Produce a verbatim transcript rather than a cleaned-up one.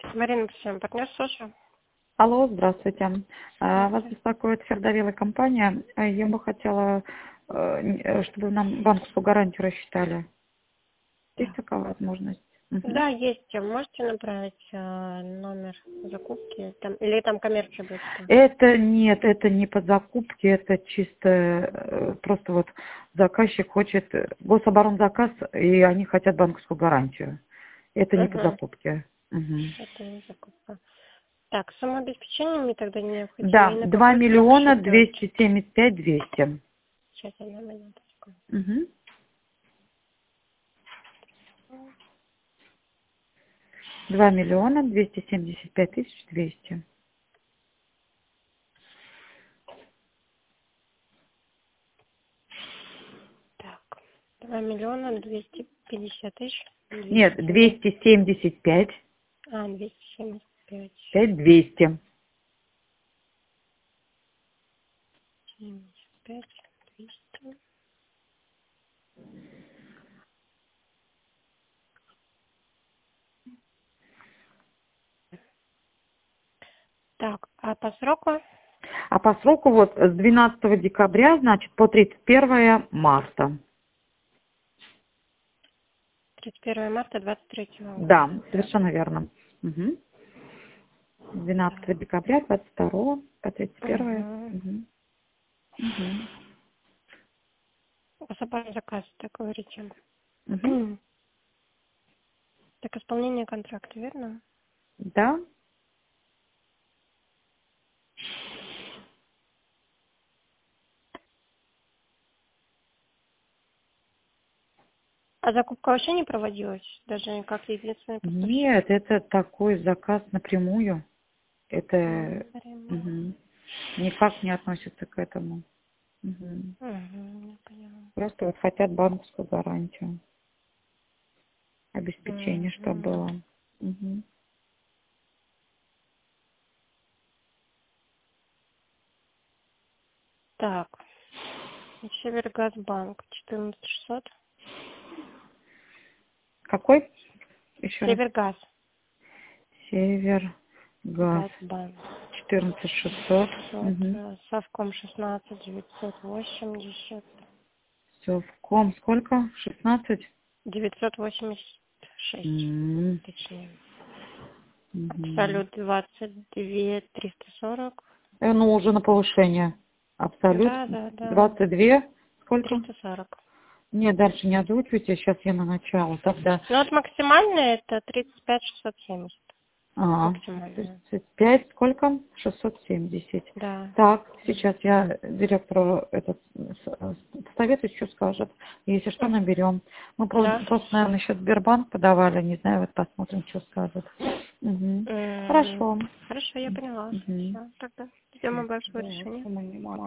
Марина, всем партнер, слушаю. Алло, здравствуйте. А, Вас беспокоит Фердовила компания. А Я бы хотела, э, н- э, чтобы нам банковскую гарантию рассчитали. Есть Так. такая возможность? Мгм. Да, есть. Можете направить э, номер закупки? Там, или там коммерция будет? Что? Это нет, это не по закупке, это чисто э, просто вот заказчик хочет э, гособоронзаказ, и они хотят банковскую гарантию. Это не по Угу. закупке. Мгм. Это не закупка. Так, самообеспечение мне тогда необходимо. И Да, на два какой срок миллиона считать? двести семьдесят пять двести. Сейчас, одну минуточку. Мгм. два миллиона двести семьдесят пять тысяч двести. Так, два миллиона двести пятьдесят тысяч. Нет, двести. двести семьдесят пять, А, двести семьдесят пять. пять двести. семьдесят пять, двести. Так, а по сроку? А по сроку вот с двенадцатого декабря, значит, по тридцать первое марта. тридцать первое марта двадцать третьего года. Да, совершенно верно. Угу. С двенадцатого Так. декабря двадцать второго по тридцать первое. Угу. Угу. Угу. Особый заказ, так говорите. Угу. Так, исполнение контракта, верно? Да. А закупка вообще не проводилась? Даже как единственный поставщик? Нет, это такой заказ напрямую. М, Это прямо. угу, никак не относится к этому. Угу. Угу, я поняла. Просто вот хотят банковскую гарантию. Обеспечение, что Угу. было. Мгм. Так, Севергазбанк, четырнадцать шестьсот. Какой? Еще раз. Севергаз, Север, газ. Газбанк. четырнадцать шестьсот. шестьсот, Угу. э, Совком шестнадцать девятьсот восемьдесят. Совком сколько? шестнадцать? девятьсот восемьдесят шесть, М, точнее. мгм. Абсолют двадцать два триста сорок. Э, Ну, уже на повышение. Абсолют. Да, да, да. двадцать два. Сколько? триста сорок. Нет, дальше не озвучивайте. Сейчас я на начало. Тогда. Ну вот максимальная это тридцать пять шестьсот семьдесят. А, Максимальная. тридцать пять. Сколько? шестьсот семьдесят. Да. Так, сейчас я директору этот с- советую, что скажет. Если что, Мгм. наберем. Мы про- Да. просто, наверное, еще Сбербанк подавали. Не знаю, вот посмотрим, что скажет. Мгм. М, Хорошо. Хорошо, я поняла. Мгм. Все, тогда ждем Всё. вашего Да, решения. мы не можем.